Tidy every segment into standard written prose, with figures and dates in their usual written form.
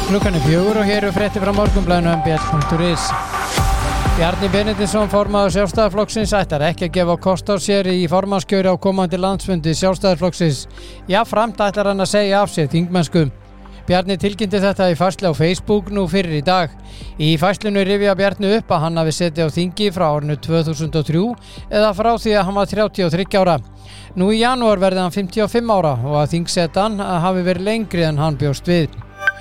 Klukkan 4 og hér fréttir frá Morgunblaðinu mbl.is. Bjarni Benediktsson, formaður Sjálfstæðisflokksins, ætlar ekki að gefa kost á sér í formannskjöri á komandi landsfundi Sjálfstæðisflokksins. Jafnframt ætlar hann að segja af sér þingmennsku. Bjarni tilkynnti þetta í færslu á Facebook nú fyrir í dag. Í færslunni rifja Bjarni upp að hann hafi setið á þingi frá árinu 2003 eða frá því að hann var 33 ára. Nú í janúar verði hann 55 ára og að þingsetan hafi verið lengri en hann bjóst við.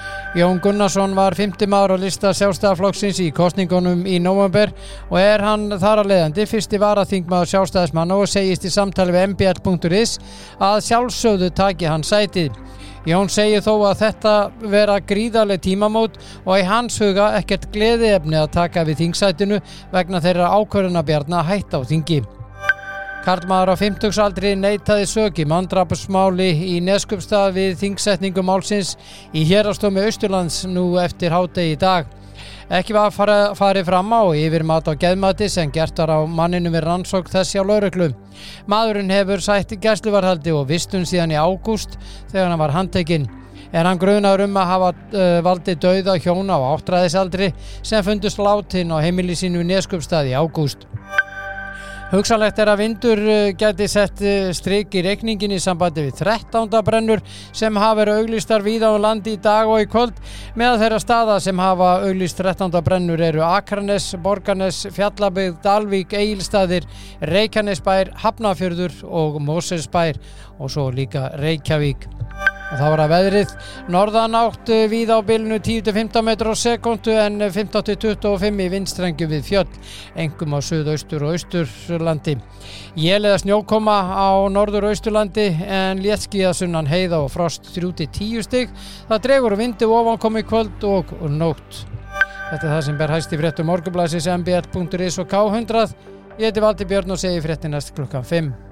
Jón Gunnarsson var 50 maður á lista Sjálfstæðisflokksins í kosningunum í nóvember og hann þar að leiðandi fyrsti varaþingmaður Sjálfstæðismanna og segist í samtali við mbl.is að sjálfsögðu taki hann sætið. Jón segir þó að þetta vera gríðarleg tímamót og í hans huga ekkert gleðiefni að taka við þingsætinu vegna þeirra ákvörðunar Bjarna að hætta á þingi. Karlmaður á 50-aldri neitaði sök í manndrápsmáli í Neskaupstað við þingsetningu málsins í héraðsdómi Austurlands nú eftir hádegi í dag. Ekki var farið fram á yfirmat á geðmati sem gert var á manninum við rannsókn þess hjá lögreglu. Maðurinn hefur sætt gæsluvarðhaldi og vistun síðan í ágúst þegar hann var handtekinn. Hann grunaður að hafa valdið dauða hjóna á áttræðisaldri sem fundust látin á heimili sínu í Neskaupstað í ágúst. Hugsanlegt að vindur gæti sett strik í reikningin í sambandi við 13. brennur sem hafa verið auglýstar víða á landi í dag og í kvöld. Meðal þeirra staða sem hafa auglýst 13. brennur eru Akranes, Borgarnes, Fjallabyggð, Dalvík, Egilsstaðir, Reykjanesbær, Hafnarfjörður og Mosfellsbær og svo líka Reykjavík. Og það var að veðrið, norðanátt víða á bilinu 10-15 metrar á sekúndu en 15-25 í vindstrengju við fjöll, einkum á suðaustur og austurlandi. Él eða snjókoma á norður-austurlandi en léttskýjað sunnan heiða og frost 3-10 stig. Það dregur vindi ofankomu í kvöld og nótt. Þetta það sem ber hæst í fréttum Morgunblaðsins mbl.is og K100. Ég heiti Valdi Björn og segi fréttir næst klukkan 5.